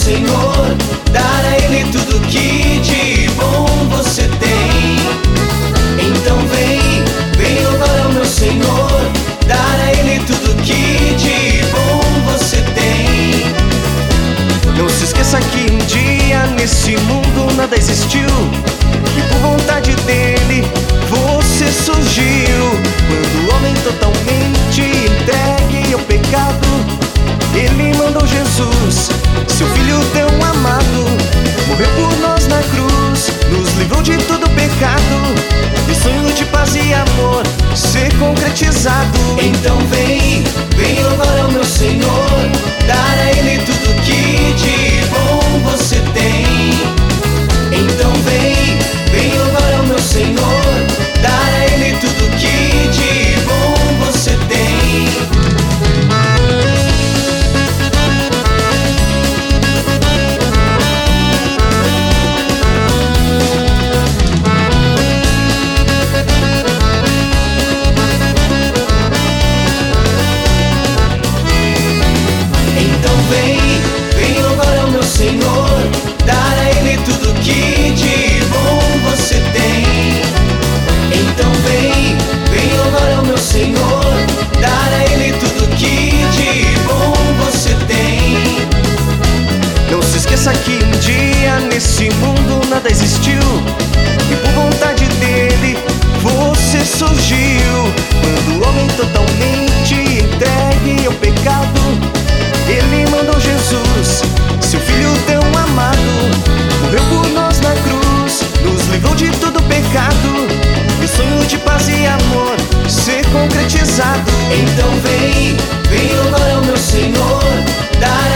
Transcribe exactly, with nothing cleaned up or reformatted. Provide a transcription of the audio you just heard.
Senhor, dar a Ele tudo que de bom você tem. Então vem, vem louvar ao meu Senhor, dar a Ele tudo que de bom você tem. Não se esqueça que um dia nesse mundo nada existiu e por vontade dele você surgiu. Quando o homem totalmente entregue ao pecado, ele mandou Jesus, seu filho tão amado, morreu por nós na cruz, nos livrou de todo pecado, e sonho de paz e amor ser concretizado. Então vem, vem louvar ao meu Senhor, dar a Ele tudo que de bom você tem. Então vem, vem louvar ao meu Senhor, dar a Ele tudo que de bom você tem. Então vem, vem louvar ao meu Senhor, dar a Ele tudo que de bom você tem. Então vem, vem louvar ao meu Senhor, dar a Ele tudo que de bom você tem. Não se esqueça que um dia nesse mundo nada existiu e por vontade dele você surgiu. Quando o homem totalmente entregue ao pecado, ele mandou Jesus, seu filho tão amado, morreu por nós na cruz, nos livrou de todo pecado, e o sonho de paz e amor ser concretizado. Então vem, vem louvar ao meu Senhor, dar